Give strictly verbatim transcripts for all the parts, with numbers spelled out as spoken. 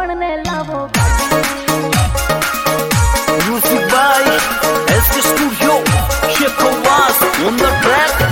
घूमण ने लावो Music by S K Studio, Sheikh Awas on the track.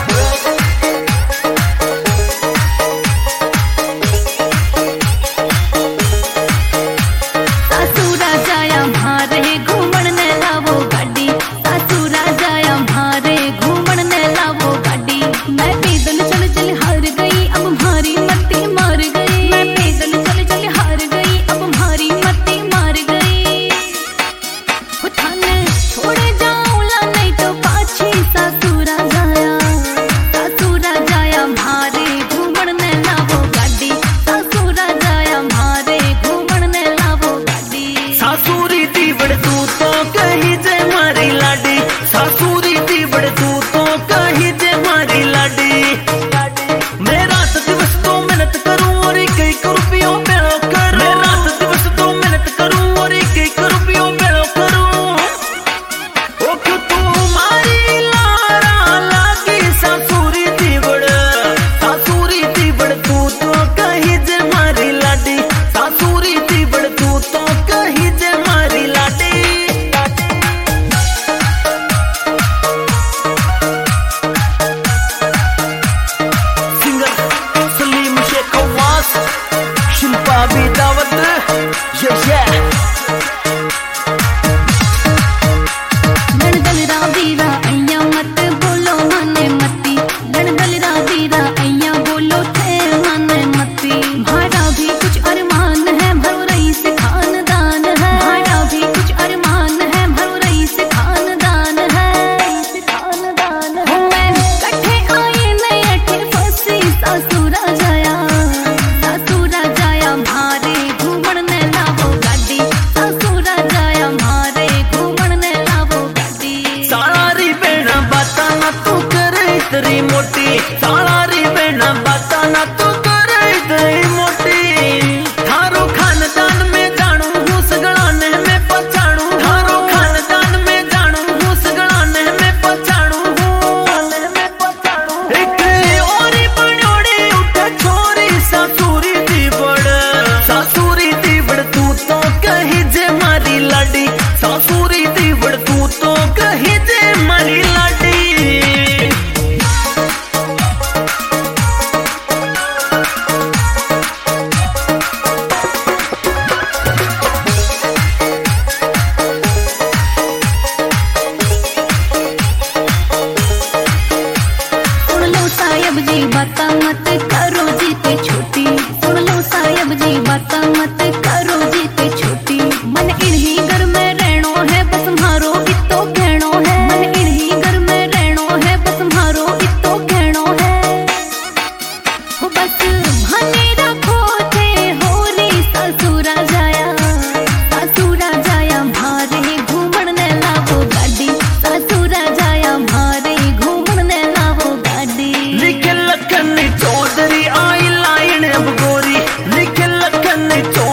Yeah, yeah. इतनी मोटी सालारी बेना बाता ना तू करे इतनी मोटी थारो खानदान में जानू हूँ सगड़ाने में पहचानू थारो खानदान में जानू हूँ सगड़ाने में पहचानू एक ओरी बनोड़ी उठे छोरी सासुरी दी बड़ सासुरी दी बड़ तू तो कही जे मारी लाडी सासुरी दी बड़ तू तो कही जे मारी लाडी जी बाता मत करो जीते छोटी सुन लो साहब जी बाता मत करो जीते छोटी मन इन्हीं घर में रहनो है बस मारो इतो कहनो है मन इन्हीं घर में रहनो है बस मारो इतो कहनो है हो बस भने रखो थे होरी ससुरा जाया ससुरा जाया मारे घूमण ने लावो गाड़ी ससुरा जाया मारे घूमण ने लावो गाड़ी चौधरी आई लाइन अब गोरी लिख लखन चौधरी